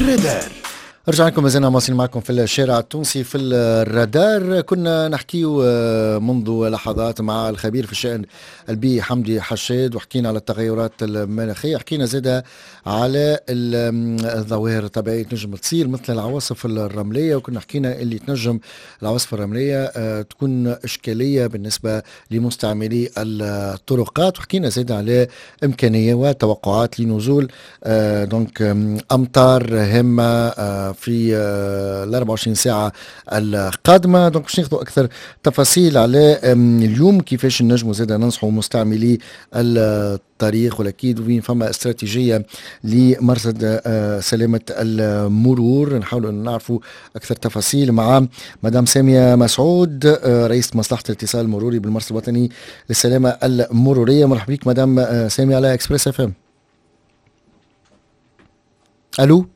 الرادار. رجعنا لكم، مازلنا مواصلين معكم في الشارع التونسي في الرادار. كنا نحكيو منذ لحظات مع الخبير في الشأن البيئي حمدي حشاد، وحكينا على التغيرات المناخية، حكينا زادة على الظواهر الطبيعية تنجم تصير مثل العواصف الرملية، وكنا حكينا اللي تنجم العواصف الرملية تكون إشكالية بالنسبة لمستعملي الطرقات، وحكينا زادة على إمكانية وتوقعات لنزول دونك أمطار هامة في ال 24 ساعة القادمة. دونك باش ناخذوا أكثر تفاصيل على اليوم كيفاش نجموا زادا ننصحوا مستعملي الطريق، والأكيد وين فما استراتيجية لمرصد سلامة المرور. نحاولوا نعرفوا أكثر تفاصيل مع مدام سامية مسعود، رئيس مصلحة الاتصال المروري بالمرصد الوطني للسلامة المرورية. مرحبا بك مدام سامية على إكسبريس اف ام. ألو،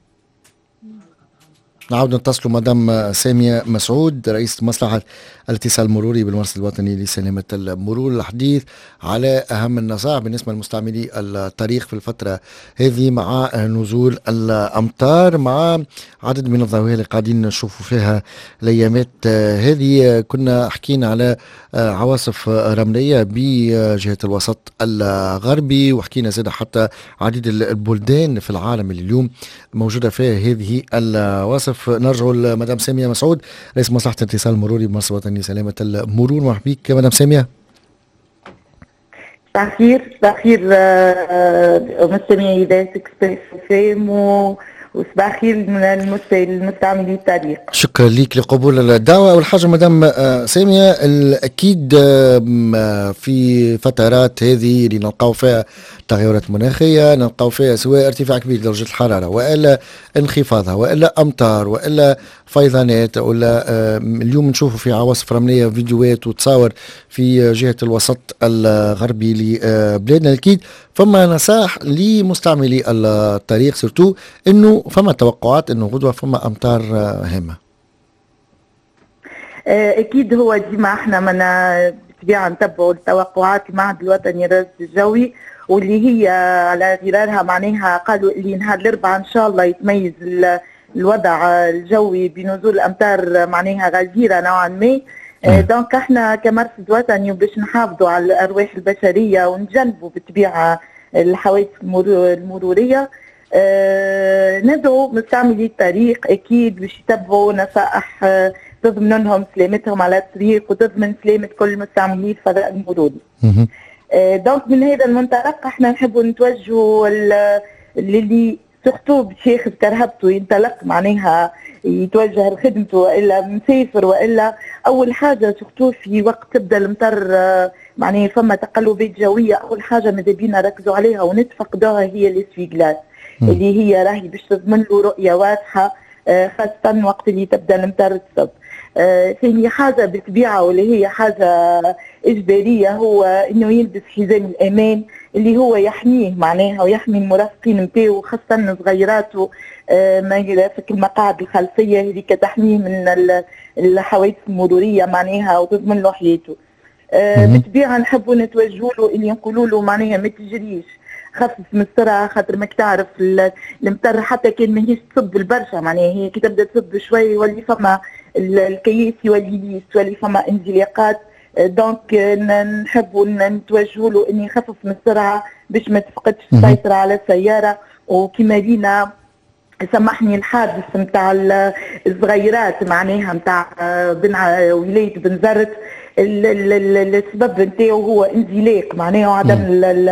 نعود نتصلوا مدام سامية مسعود رئيس مصلحة الاتصال المروري بالمرصد الوطني لسلامة المرور، الحديث على أهم النصائح بالنسبة لمستعملي الطريق في الفترة هذه مع نزول الأمطار، مع عدد من الظواهر اللي قاعدين نشوفوا فيها الأيامات هذه. كنا حكينا على عواصف رملية بجهة الوسط الغربي، وحكينا زاد حتى عديد البلدان في العالم اللي اليوم موجودة فيها هذه العواصف. نرجع لمدام سامية مسعود رئيس مصلحة الاتصال المروري بمرصد الوطني لسلامة المرور. مرحبا بك مدام سامية. صباح الخير مستمعي إذاعة إكسبريس فام، وصباح الخير المستعملي الطريق. شكرا لك لقبول الدعوة. أول حاجة مدام سامية، الأكيد في فترات هذه اللي نلقاو فيها تغيرات مناخية، نلقاو فيها سواء ارتفاع كبير درجة الحرارة وإلا انخفاضها وإلا أمطار وإلا فيضانات، ولا اليوم نشوفوا في عواصف رملية فيديوهات وتصاور في جهة الوسط الغربي لبلادنا. أكيد فما نصائح لمستعملي الطريق سورتو انه فما توقعات انه غدوه فما امطار هامه. اكيد هو ديما احنا بالطبيعه نتبعوا التوقعات المعهد الوطني للرصد الجوي، واللي هي على غرارها معناها قالوا اللي نهار الاربعاء ان شاء الله يتميز الوضع الجوي بنزول الامطار معناها غزيره نوعا ما. دونك احنا كمرصد وطني باش نحافظوا على الارواح البشريه ونجنبوا بالطبيعه الحوادث المروريه، ندعو مستعملي الطريق اكيد باش يتبعوا نصائح تضمن لهم سلامتهم على الطريق وتضمن سلامه كل مستعملي الفضاء المروري. دونك من هذا المنطلق احنا نحبوا نتوجهوا اللي سورتو باش ياخذ كرهبته ينطلق معناها يتوجه لخدمته والا مسافر، والا اول حاجه سورتو في وقت تبدا المطر معناها فما تقلبات جويه، اول حاجه ماذا بينا نركزوا عليها ونتفقدوها هي الاسفيجلات اللي هي راهي باش تضمن له رؤيه واضحه خاصه وقت اللي تبدا المطر تصب. ثاني حاجه بالطبيعه واللي هي حاجه اجباريه هو انه يلبس حزام الامان اللي هو يحميه معناها ويحمي المرافقين نتاعو خاصه صغيراته في المقاعد الخلفيه اللي كتحميه من الحوادث المروريه معناها وتضمن له حياته. بالطبيعه نحبوا نتوجهوا له اللي نقولوا له معناها ما تجريش، خفف من السرعه خاطر ماك تعرف المطر حتى كان ماهيش تصب البرشا معناها هي كي تبدا تصب شوي يولي فما الكياس يولي ليس يولي فما انزلاقات. دونك نحبوا نتوجهوا له اني يخفف من السرعه باش ما تفقدش السيطره على السياره. وكما لينا سمحني الحادث نتاع الصغيرات معناها نتاع ولايه بنزرت السبب نتاعو هو انزلاق معناها وعدم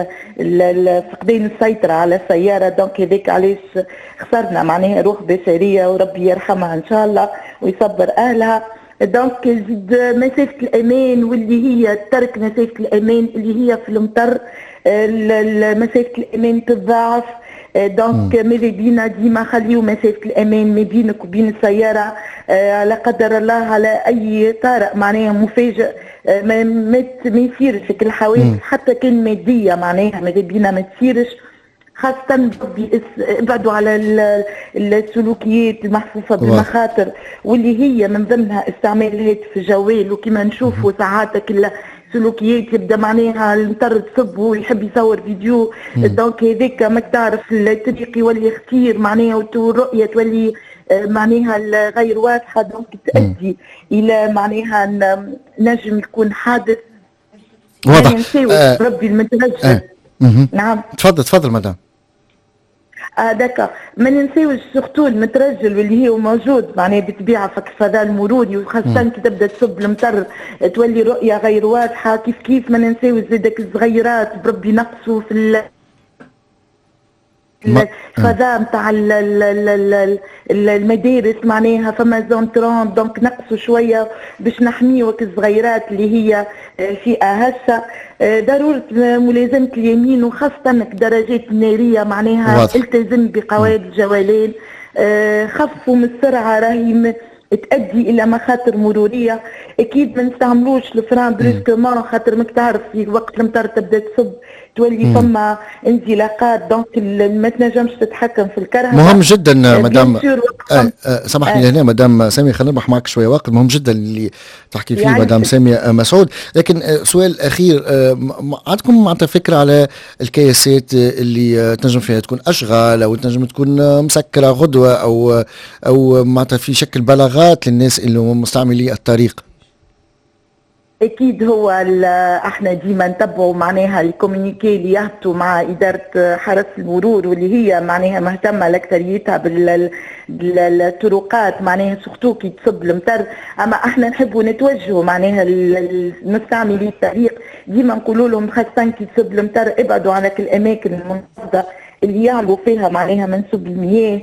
فقدان السيطره على السياره. دونك هذاك علاش خسرنا معناها روح بشريه وربي يرحمها ان شاء الله ويصبر اهلها. دونك زيد مسافه الامان واللي هي ترك مسافه الامان اللي هي في المطر مسافه الامان تتضاعف. دونك ماذا بينا ديما خليو مسافه الامان ما بينك وبين السياره لا قدر الله على اي طارئ معناها مفاجئ ما يصيرش الحوادث حتى كان ماديه معناها ماذا بينا ما تصيرش، خاصة ابعدوا على السلوكيات المحفوفة بالمخاطر واللي هي من ضمنها استعمال الهاتف الجوال. وكما نشوفوا ساعاتك سلوكيات، يبدا معناها المطر تصب ويحب يصور فيديو. دونك هذاك ماك تعرف الطريق يولي اختير معناها والرؤيه تولي معناها غير واضحه، دونك تؤدي الى معناها نجم يكون حادث واضح. ما ينساوش ربي المترجل. نعم تفضل مدام. دكا ما ننساوش سورتو المترجل واللي هو موجود معناها بالطبيعه في الفضاء المروري، وخاصه كي تبدا تصب المطر تولي رؤيه غير واضحه. كيف ما ننساوش زادك الصغيرات بربي نقصوا في الفضاء نتاع المدارس معناها فما زون ترون، دونك نقصوا شويه باش نحميوك الصغيرات اللي هي فئه هسه. ضروره ملازمه اليمين وخاصه درجات الناريه معناها التزم بقواعد الجولان. خفوا من السرعه راهي تؤدي الى مخاطر مروريه. اكيد ما نستعملوش الفران بريسكومون خاطر ماك تعرف في وقت المطر تبدا تصب تولي فما انزلاقات، دونك ما تنجمش تتحكم في الكرهبه. مهم جدا مدام سامحني هنا مدام سامية، خلينا نربح معك شويه وقت. مهم جدا اللي تحكي فيه يعني مدام سامية مسعود. لكن سؤال اخير، عندكم معناتها فكره على الكياسات اللي تنجم فيها تكون اشغال او تنجم تكون مسكره غدوه او معناتها في شكل بلاغات للناس اللي مستعملي الطريق؟ اكيد هو احنا ديما نتبعوا معناها الكومونيكي اللي يهبطوا مع اداره حرس المرور واللي هي معناها مهتمه لاكثريتها بالطرقات معناها سورتو كي تصب المطر. اما احنا نحبوا نتوجهوا معناها المستعملي الطريق، ديما نقولوا لهم خاصه كي تصب المطر ابعدوا عن الاماكن المنخفضه اللي يعلو فيها معناها منسوب المياه.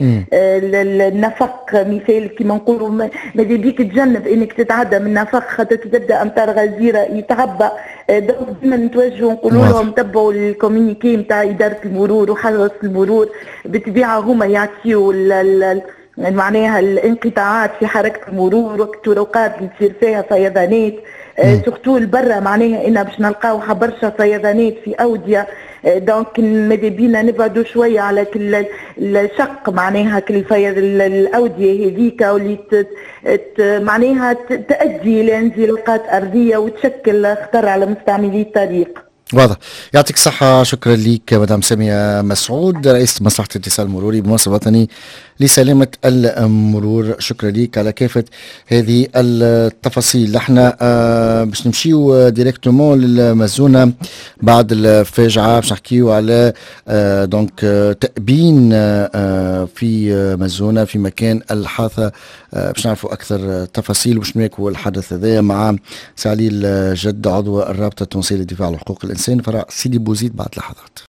النفق مثال كما نقولوا ماذا بيك تجنب انك تتعدى من نفق خاطر تبدا امطار غزيره يتعبى. ديما نتوجهوا نقولوا لهم تبعوا الكومينيكي نتاع اداره المرور وحرس المرور، بالطبيعه هما يعطيوا معناها الانقطاعات في حركه المرور وقت الطرقات اللي تصير فيها فيضانات. سورتو البرة معناها إنا باش نلقاو برشا فيضانات في أودية. دونك ماذا بينا نبعدوا شويه على كل الشق معناها كل الاوديه هذيك واللي معناها تؤدي الى انزلاقات ارضيه وتشكل خطر على مستعملي الطريق. واضح. يعطيك الصحة. شكرا لك مدام سامية مسعود، رئيس مصلحة الاتصال المروري بمنصب وطني لسلامة المرور. شكرا لك على كافة هذه التفاصيل. احنا باش نمشيو ديريكتومون للمزونة بعد الفاجعة، باش نحكيو على دونك تأبين في مزونة في مكان الحادثة. باش نعرفوا أكثر تفاصيل وش هو الحدث هذا مع سعليل جد عضو الرابطة التونسية للدفاع عن حقوق الإنسان فرع سيدي بوزيد بعد لحظات.